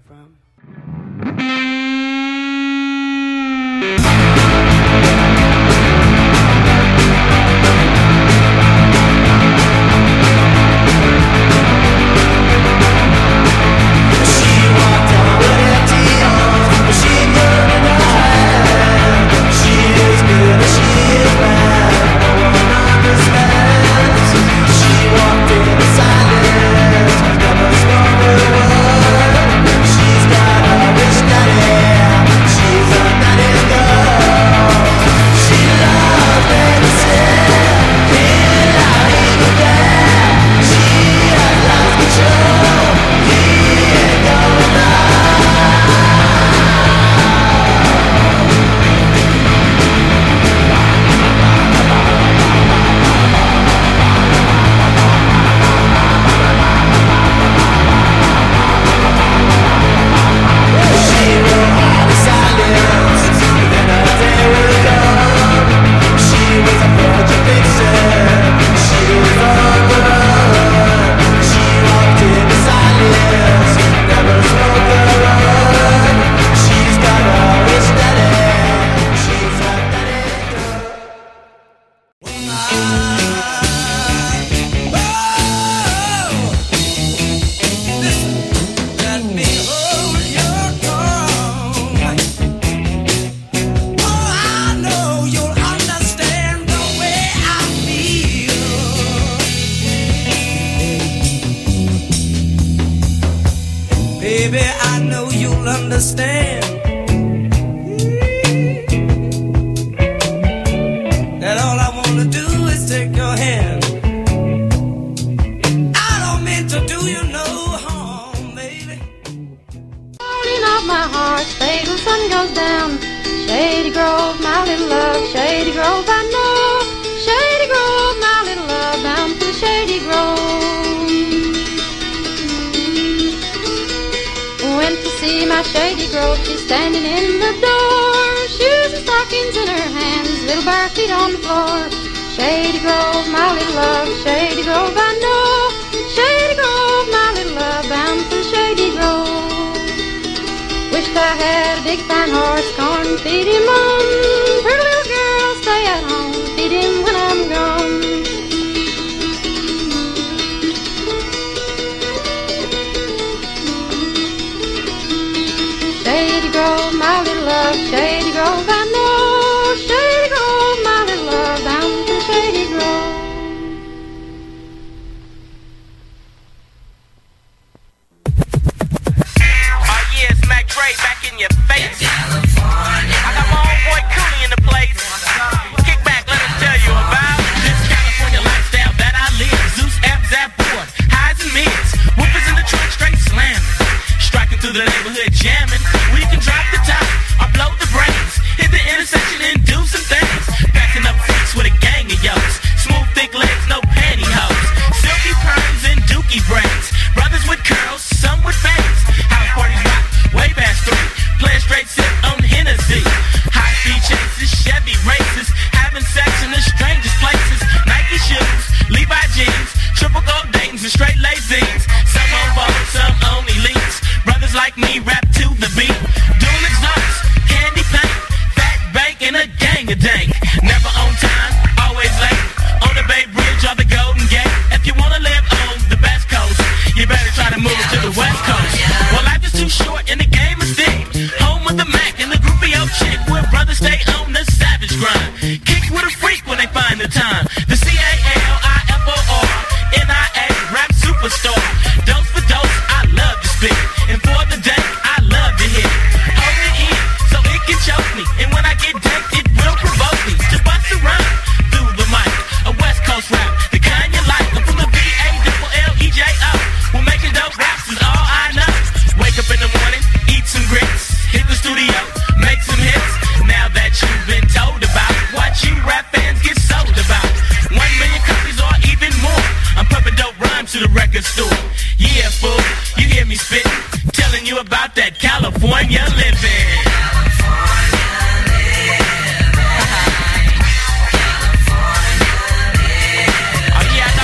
come from?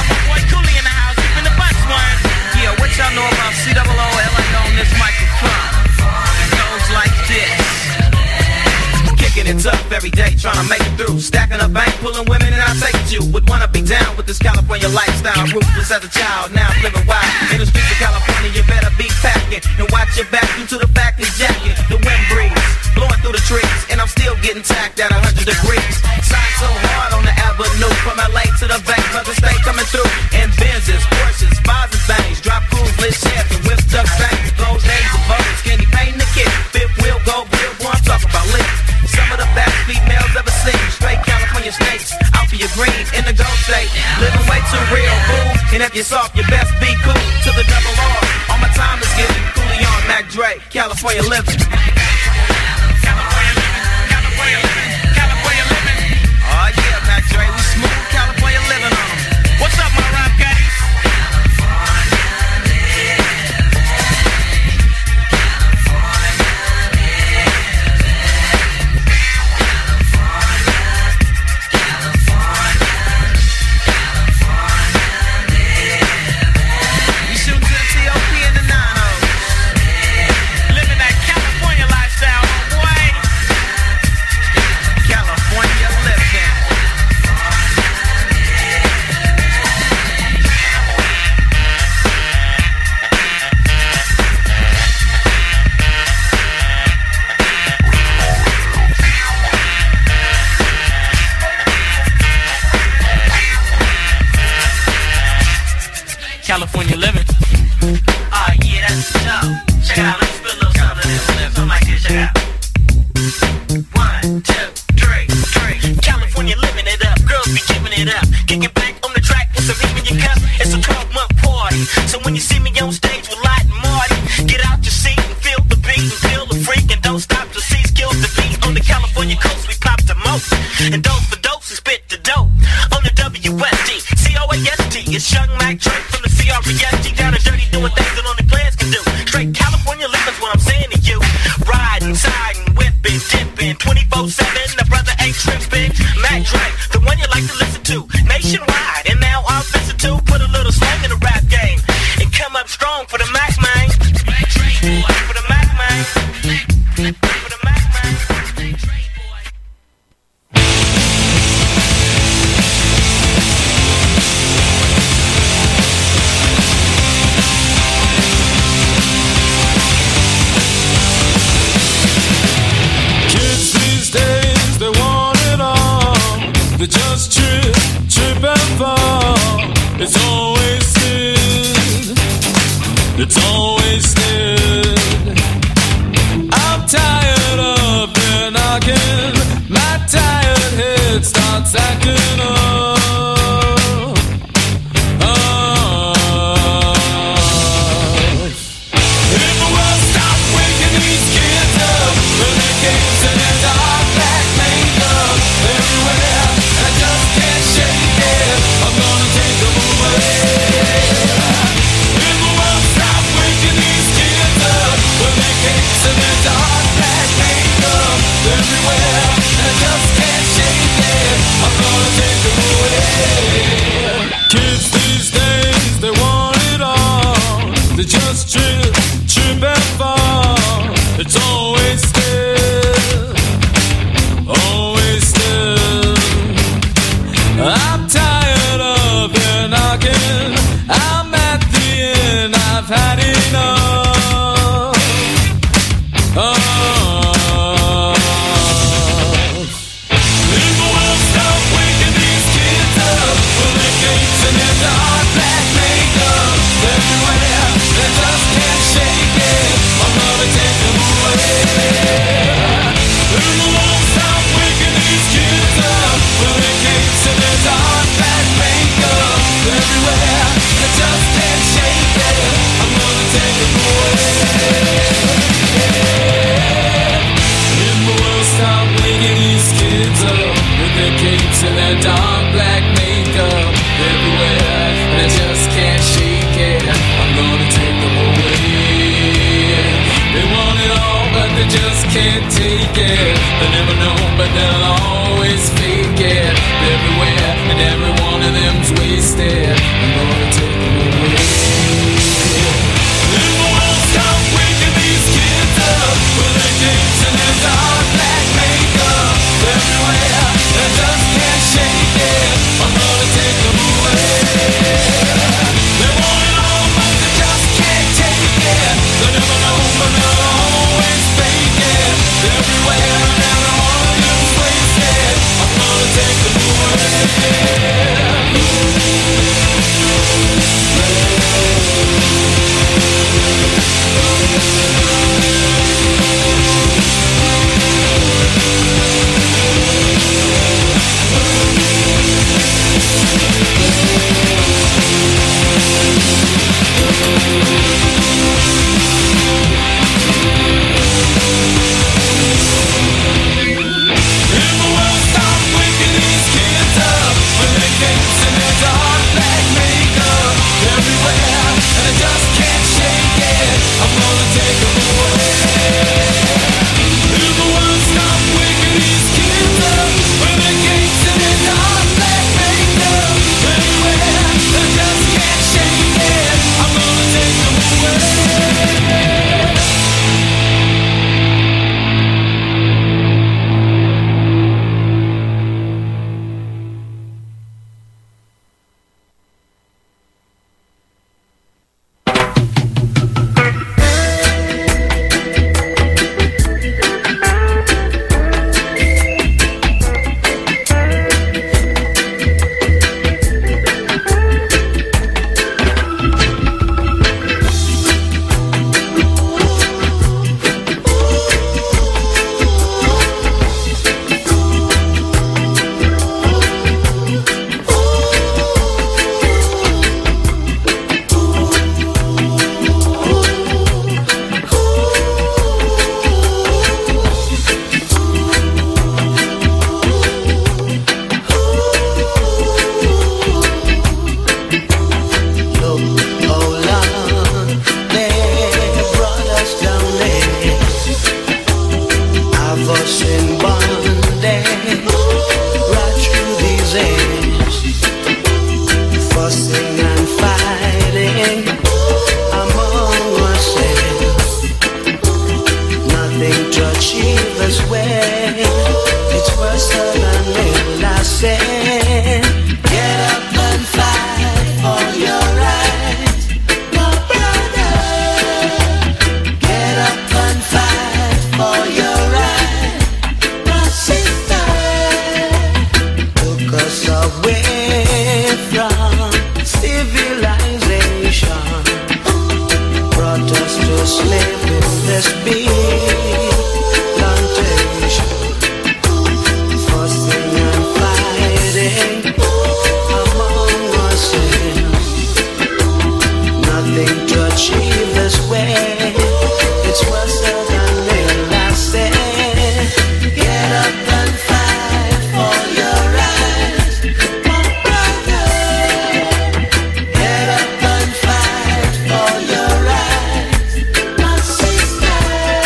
Y'all know about COO LA on this microphone. every day trying to make it through. Stacking up bank, pulling women, and I take it you. Would wanna be down with this California lifestyle. Ruthless as a child, now I'm living wild. In the streets of California, you better be packing. And watch your back due to the fact is jacket. The wind breeze, blowing through the trees. And I'm still getting tacked at 100 degrees. Shine so hard on the avenue. From LA to the Bay, brother stay coming through. And Benzes, Porsches, Spies and things. Drop crews, lit sheds, and whips, duck things. Gold days of buttons, candy painting the kid. Fifth wheel, gold wheel, boy, I'm talking about lit. Some of the best females ever seen. Straight California snakes, out for your green, in the gold state. Living way too real, fool. And if you're soft, you best be cool. To the double R, all my time is given. Cooley on Mac Dre, California living. California living. Oh yeah, Mac Dre, we smooth California living on them. What's up, my rap guys? California living. Oh yeah, that's the show. Check it out, let me spit a little something of this. Something like this, check it out. 1, 2, 3. California living it up, girls be giving it up. Kicking back on the track with some heat in your cup. It's a 12-month party, so when you see me on stage with Light and Marty, get out your seat and feel the beat and feel the freak and don't stop till C skills the beat. On the California coast we pop the most, and dose for dose we spit the dope. On the WSD, COAST, it's Young Mac Dre from the CREST, down and dirty doing things that only players can do. Straight California living's what I'm saying to you. Riding, siding, whipping, dipping, 24/7. The brother ain't tripping. Mac Dre, the one you like to listen to, nationwide. And now I'm visit to put a little slang in the rap game and come up strong for the Mac man. For the Mac man. For the Mac man. They just trip and fall. It's always still. It's always still. I'm tired of the knocking. My tired head starts acting up. If the world stopped waking these kids up, when they came to their dark black makeup everywhere. I just can't shake it. I'm gonna take them away. If the world stopped waking these kids up, when they came to their dark black makeup everywhere. I just can't shake it. I'm gonna take them away. Kids these days, they want it all. They just trip and fall. It's always still, always still. I'm tired of their knocking. I'm at the end, I've had enough. If the world stopped waking these kids up, when they came to their dark black makeup everywhere, they just can't shake it. I'm gonna take them away. If the world stopped waking these kids up, when they came to their dark black makeup everywhere, they just can't shake it. I'm gonna take them away. If the world stopped waking these kids up, when they came to their dark black makeup everywhere, they just can't shake it. I'm gonna take them away. They want it all, but they just can't take it. They never know, but they'll always fake it. Everywhere, and every one of them's wasted. I'm gonna take them away. If the world stopped waking these kids up, when they came to their dark black makeup everywhere. mischievous way. It's worse than little I say. Get up and fight for your rights, my brother. Get up and fight for your rights, my sister. Took us away from civilization, brought us to sleep in this big plantation, fussing and fighting among ourselves. Nothing to achieve this way. It's worse than little I say. Get up and fight for your rights, my brother. Get up and fight for your rights, my sister.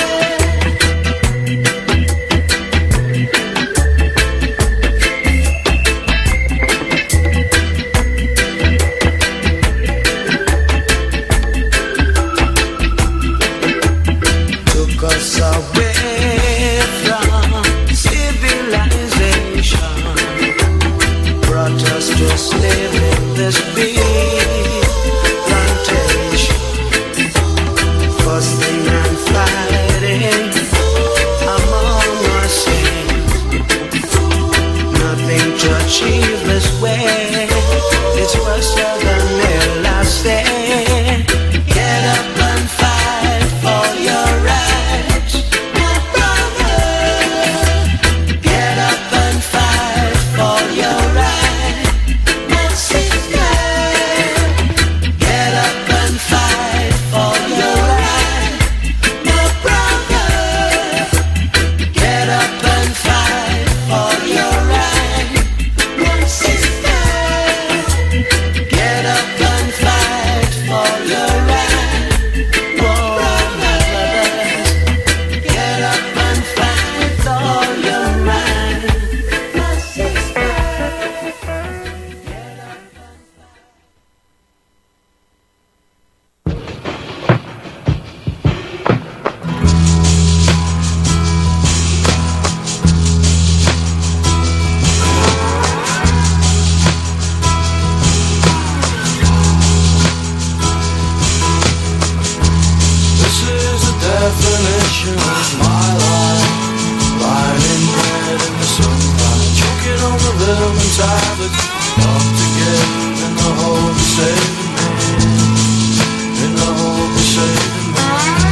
Took us away from civilization, brought us to live in this big plantation, fussing and fighting among ourselves. Nothing to achieve this way. It's worse than little I say. Get up and fight for your rights, my brother. Get up and fight for your rights, my sister. Get up and fight for your rights, my brother. Get up and fight for your rights, my sister. Get up and fight for your rights, brothers. Get up and fight for your rights, my sister. This is the definition of my life. Lying in bed in the sunlight, choking on the lemon tablets, up to get in the hope of saving me, in the hope of saving me.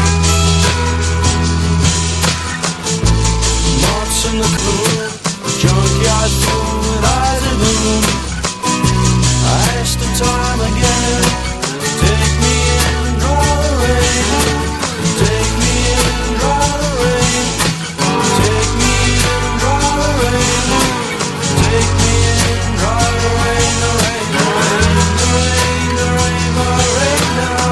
Moths in the cool, junkyard full with eyes of moon. I asked him time again, take me in and draw the rain. Take me in and draw the rain. Take me in and draw the rain. Take me in and draw the rain, the rain, the rain, the rain, the rain, the rain now.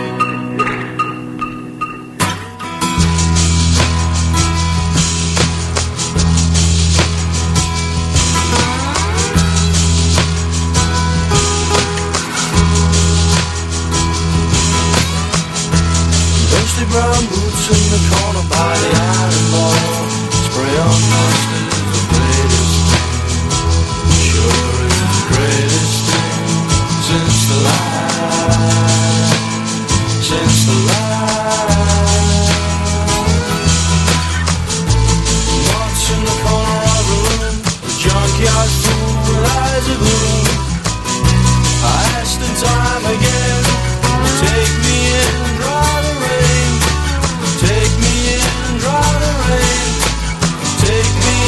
Thirsty brown boots in the corner by the iron ball. Spray on dust is the greatest thing. Sure is the greatest thing since the light. Since the light. Moths in the corner of the room. The junkyard full with eyes of gloom. I asked in time again, take me in and draw the rain. Take me in and draw the rain. Take me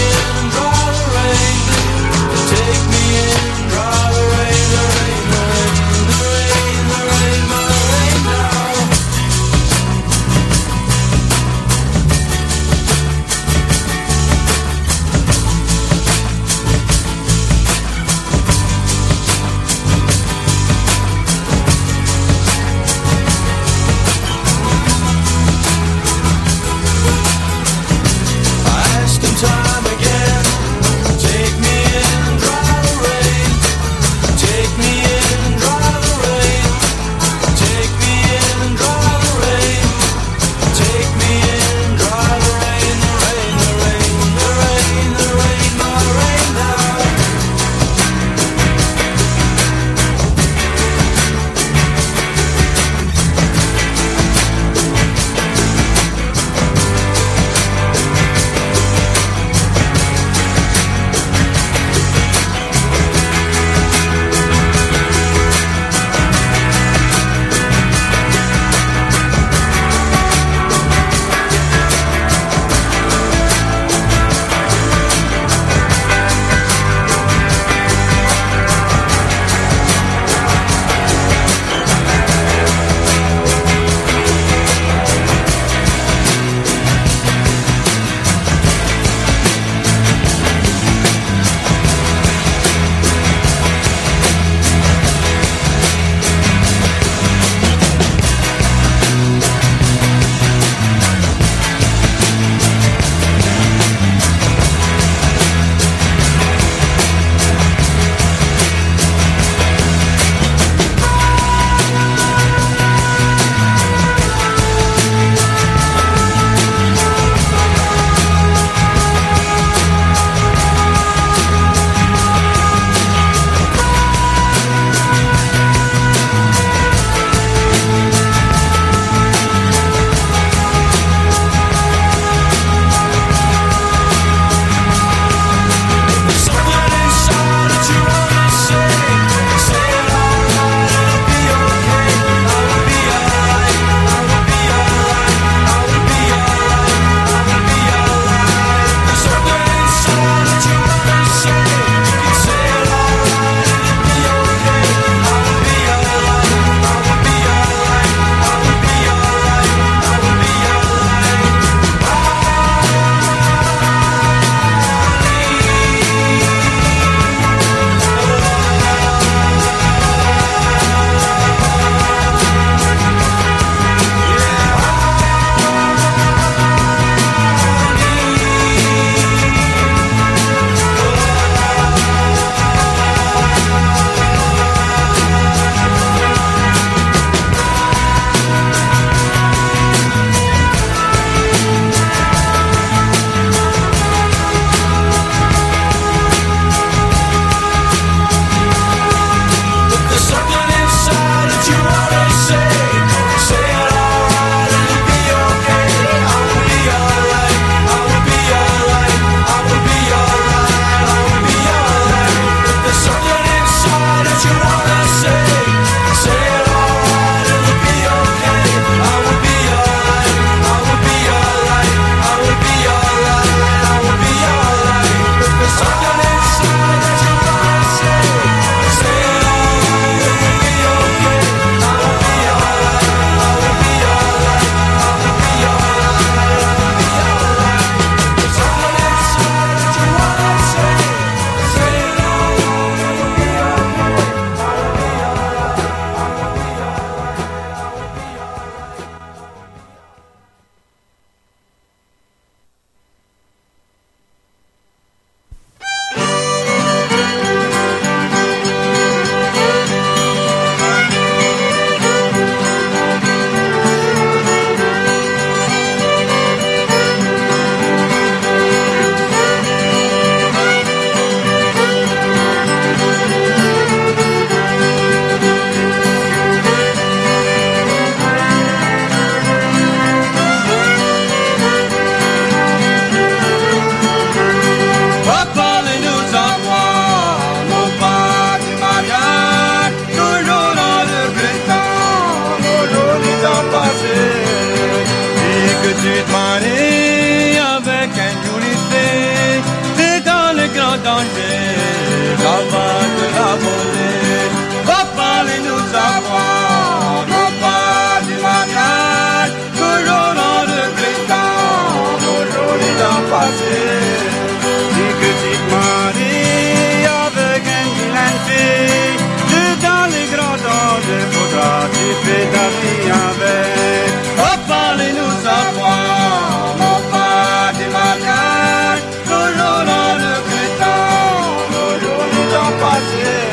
marée avec impunité, c'est dans le grand danger, la voix de la volée. Papa, les nous savoir, non pas du mariage, toujours dans le prétend, toujours les temps passés. Dis que tu te maries avec un vilain fille, c'est dans les grands dangers, faudra tu fais ta vie avec. Papa, les nous savoir, non pas du mariage, toujours dans le prétend, toujours les temps passés.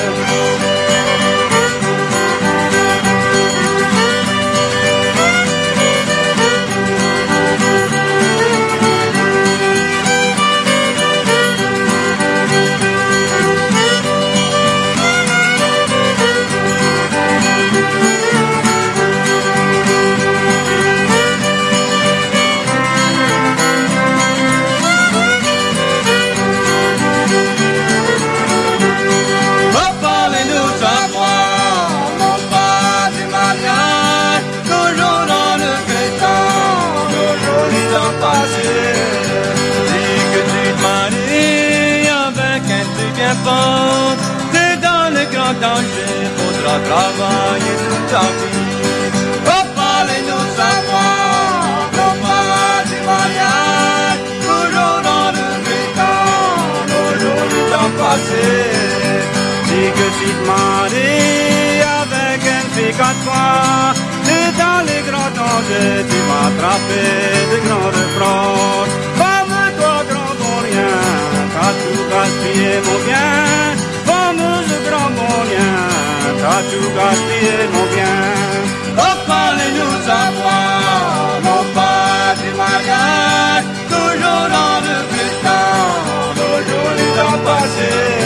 C'est dans le grand danger, faudra travailler toute ta vie. Papa, les nous savoir, non pas du mariage, toujours dans le temps, toujours le temps passé. Dis que tu te maries avec une fille comme toi, c'est dans les grands dangers, tu m'as attrapé de grandes fraudes. Femme-toi grand pour rien, t'as tout gaspillé mon bien. Fameuse grand mon bien, t'as tout gaspillé mon bien. Papa, les nous savoir, non pas du mariage, toujours dans le temps, toujours les temps passés.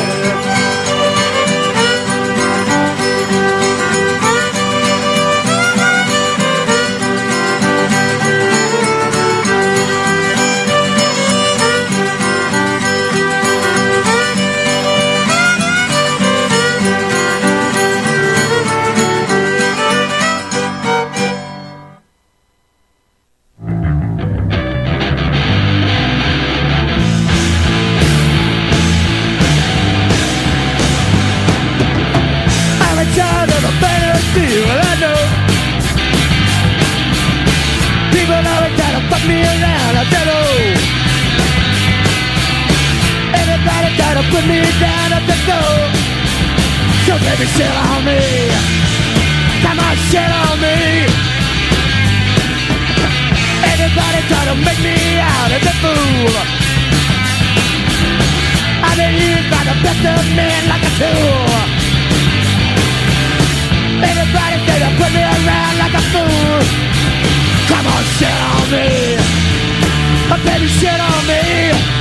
Put me down at the door, so baby shit on me, come on shit on me. Everybody try to make me out as a fool. I've been used by the best of men like a tool. Everybody say to put me around like a fool. Come on shit on me, baby shit on me.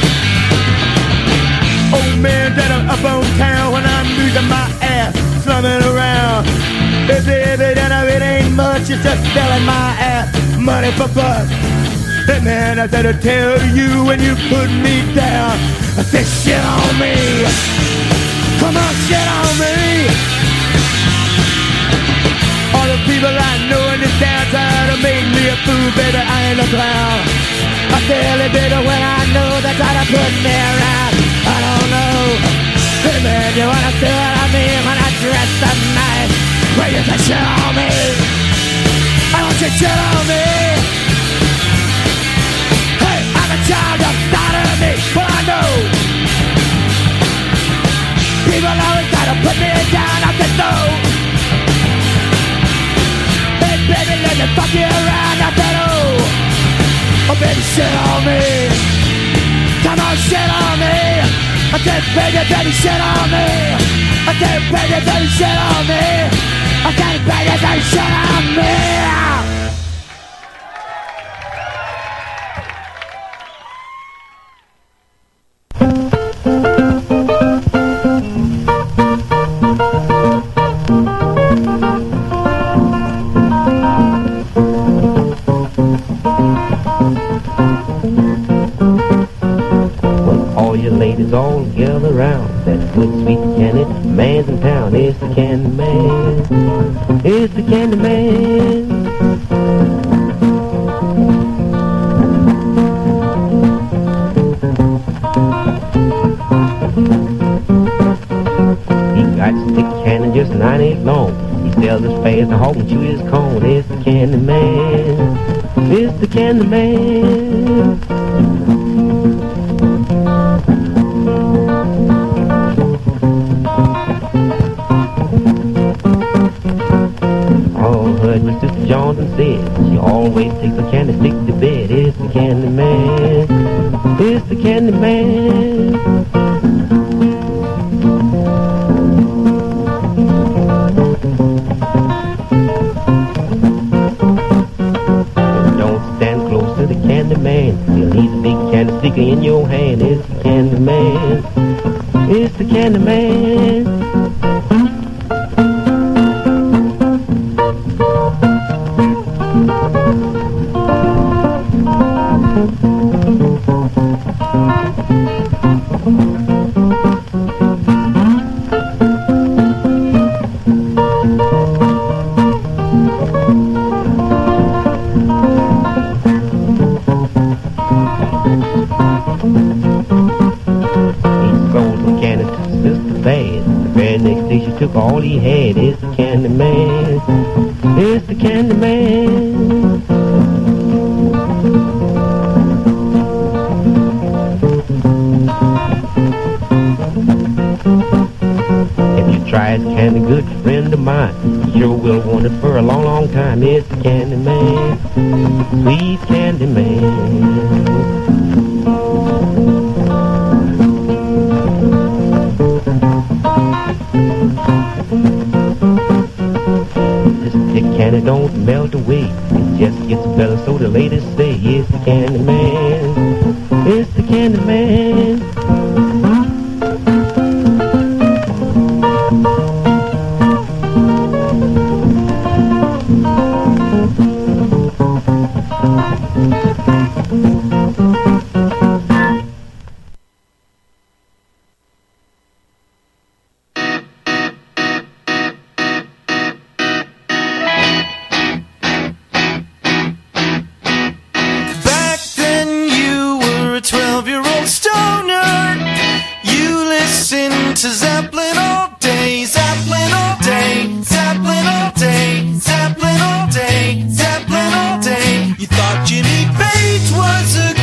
Old man that I'm up on town when I'm losing my ass, slumming around. Hey baby, that it ain't much, it's just selling my ass, money for bus. Hey man, I said to tell you when you put me down, I said shit on me, come on shit on me. All the people I know in this town try to make me a fool, baby, I ain't a clown. I tell it better when I know they try to put me around. I don't know. Hey man, you wanna see what I mean when I dress so nice? Well, you can shit on me. I want you shit on me. Hey, I'm a child of starter me. Well, I know people always try to put me down. I said no. Hey baby, let me fuck you around. I said oh, oh baby, shit on me. Come on, shit on me. I said, baby, shit on me. I said, baby, shit on me. I said, baby, shit on me. Ladies all gather round that slick sweet candy man's in town. It's the candy man. It's the candy man. fast as a hog and chew his corn. It's the candy man. It's the candy man. All heard what Sister Johnson said. She always takes a candy stick to bed. It's the candy man. It's the candy man. Candy man, he'll leave a big candy sticker in your hand. It's the candy man. It's the candy man. Took all he had. It's the candy man. It's the candy man. If you try his candy, good friend of mine, you sure will want it for a long, long time. It's the candy man. Sweet candy man. Candy don't melt away, it just gets better, so the ladies say it's the candy man. It's the candy man. To Zeppelin all day, Zeppelin all day, Zeppelin all day, Zeppelin all day, Zeppelin all day. You thought Jimmy Page was a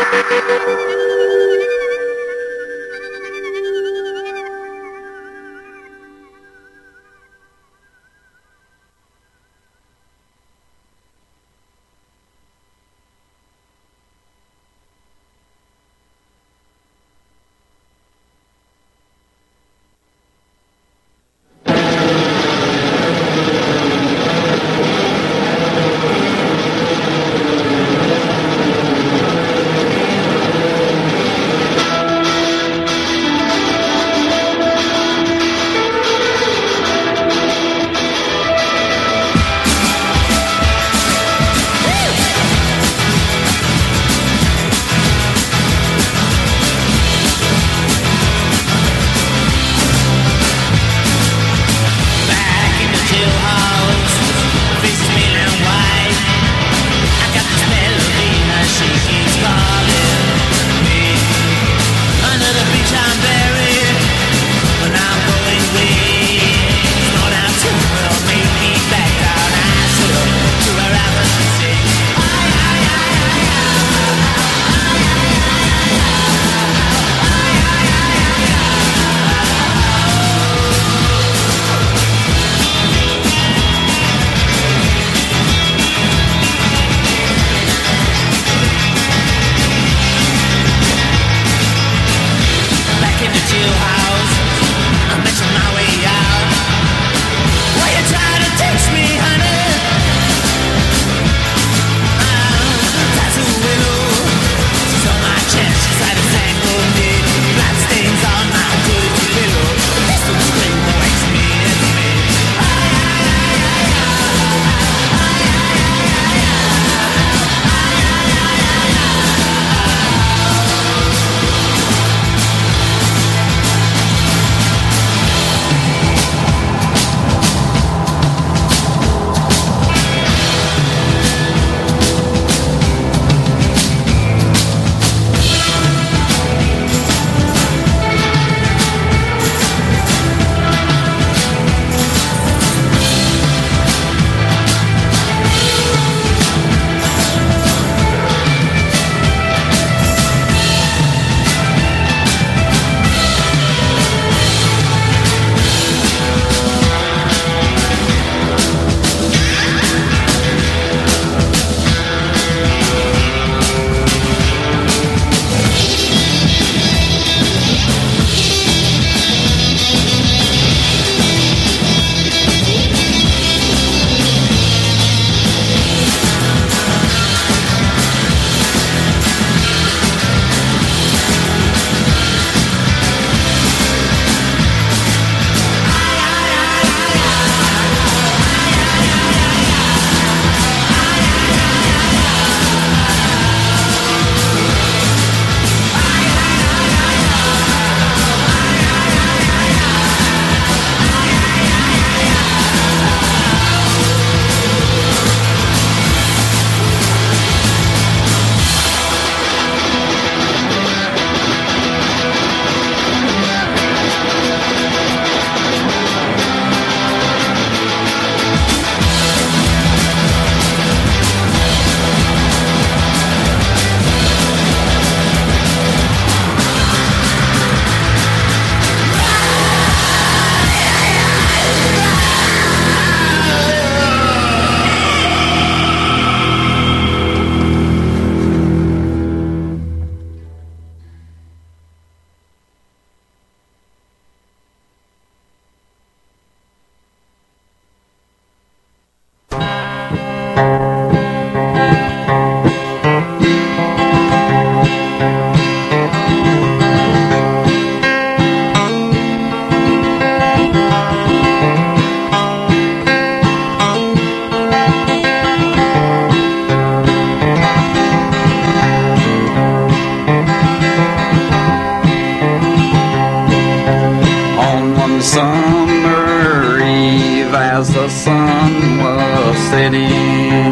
summer eve as the sun was setting,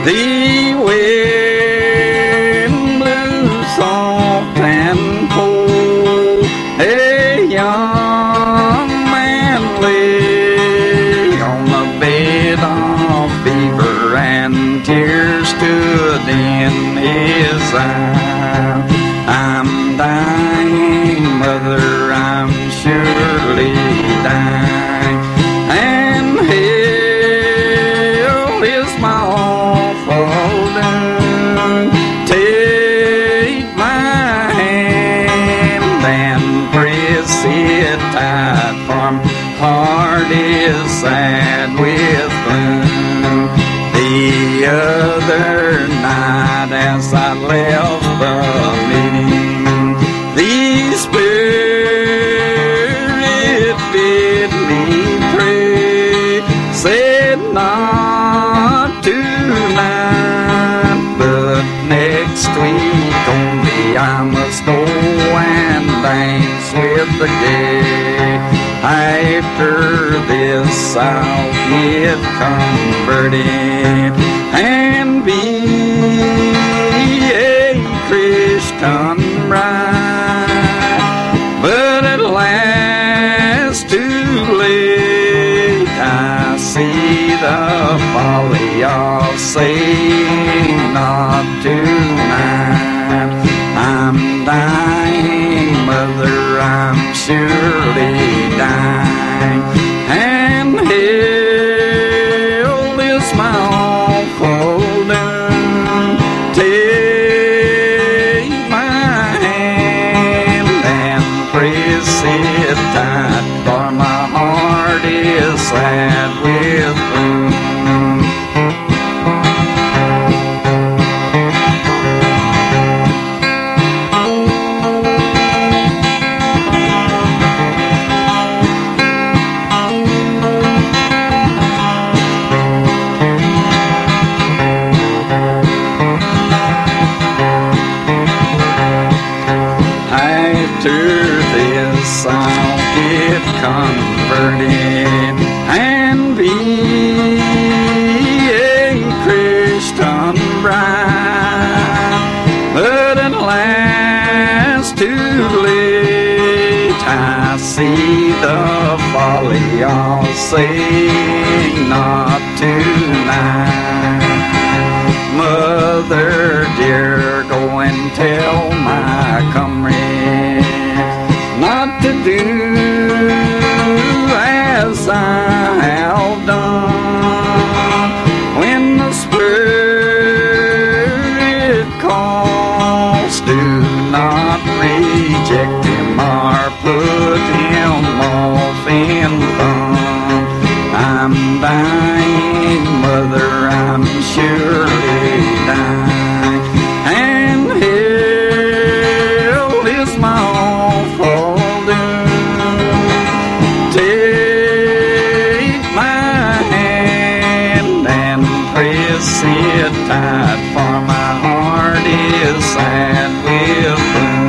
the wind blew soft and cold. A young man lay on a bed of fever, and tears stood in his eyes. is my awful doom. Take my hand and press it tight, for my heart is sad with gloom. The other night as I left the meeting, the Spirit bid me pray, said not tonight, but next week only I must go and dance with the gay. After this I'll get converted and be a Christian bride. But at last, too late, I see the folly of saying not tonight. I'm dying, mother, I'm surely dying, and hell is my awful doom. Take my hand and press it tight, for my heart is sad with gloom. I'll get converted and be a Christian bride. But at last, too late, I see the folly of saying not tonight. Mother dear, go and tell my comrade not to do as I have done. When the Spirit calls, do not reject him or put him off in fun. I'm dying, mother, I'm surely dying, and hell is my awful doom. Take my hand and press it tight, for my heart is sad with gloom.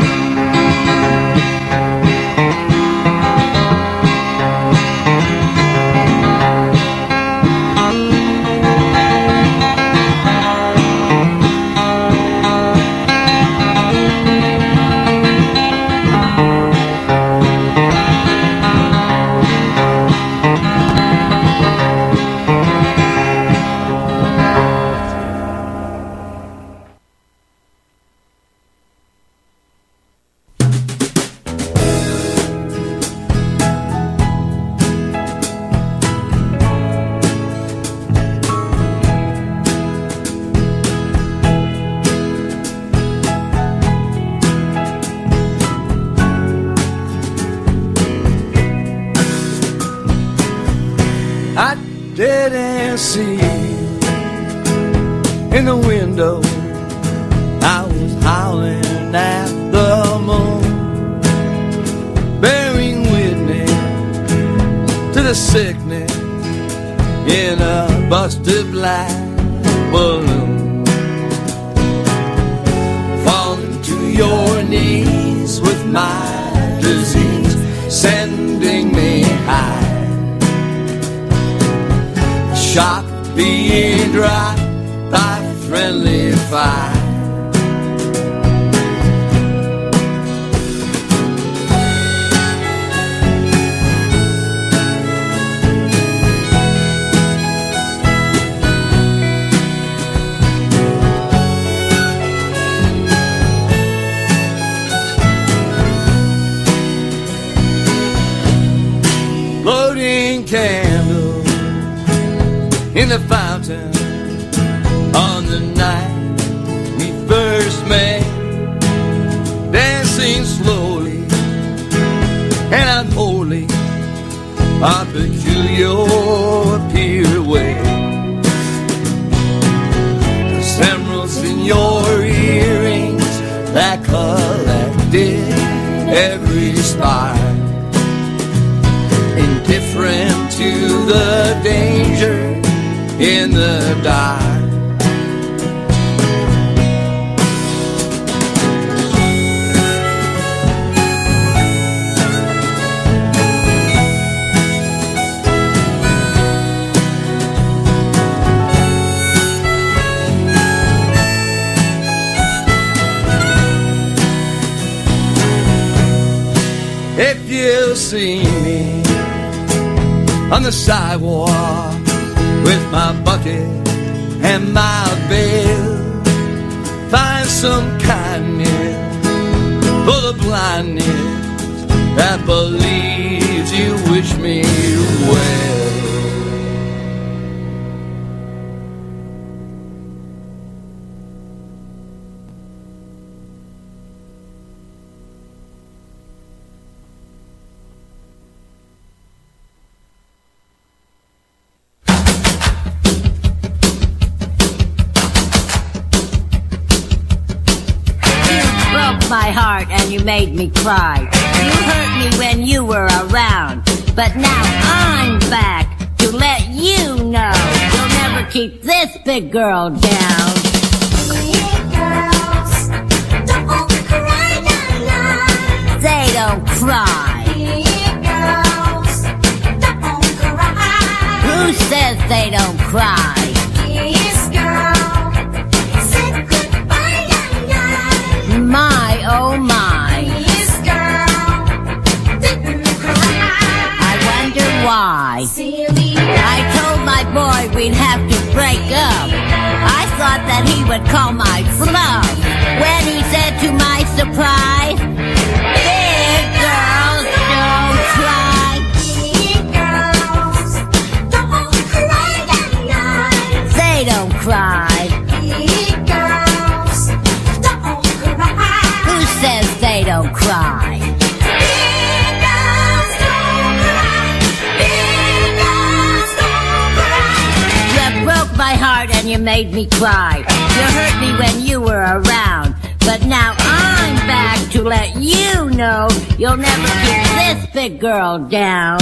I didn't see in the window. I was howling at the moon, bearing witness to the sickness in a busted black balloon. Falling to your knees with my disease, sending me high. Shock being dropped by friendly fire. Floating candles in the fountain mountain on the night we first met, dancing slowly and unholy, our peculiar pirouette. The emeralds in your earrings that collected every spark, indifferent to the danger in the dark. If you see me on the sidewalk with my bucket and my bill, find some kindness for the blindness that believes you wish me well. My heart and you made me cry. You hurt me when you were around, but now I'm back to let you know you'll never keep this big girl down. Girls, don't cry tonight. They don't cry. Girls, don't cry. Who says they don't cry? My, oh my. This girl didn't cry. I wonder why. Silly. I told my boy we'd have to break up. I thought that he would call my bluff when he said to my surprise, big girls don't cry. Big girls don't cry at night. They don't cry. They don't cry. Big girls don't cry. Big girls don't cry. You broke my heart and you made me cry. You hurt me when you were around, but now I'm back to let you know you'll never keep this big girl down.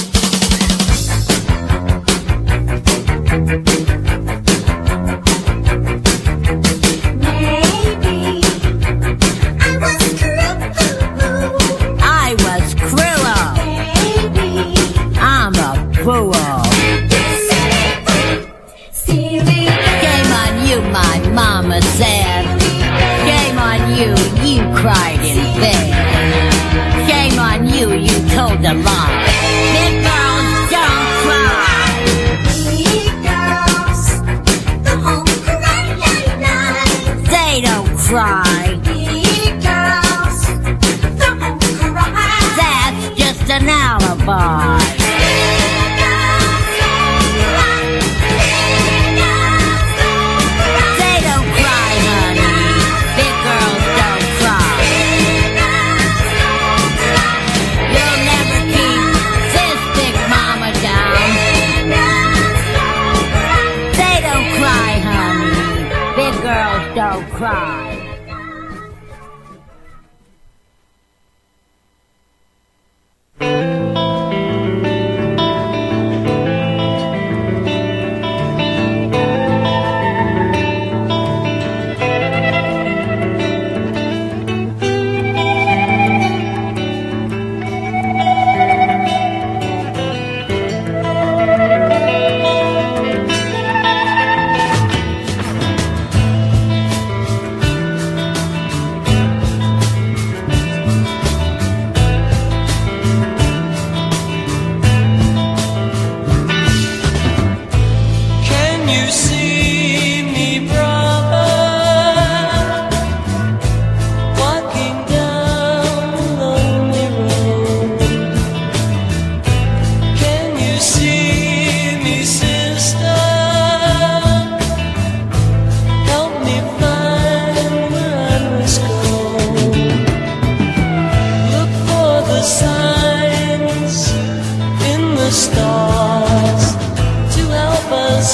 Fool. Shame on you, my mama said. Shame on you, you cried in bed. Shame on you, you told a lie. Big girls don't cry. Big girls don't cry at night. They don't cry. Big girls don't cry. That's just an alibi. Don't cry.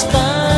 está.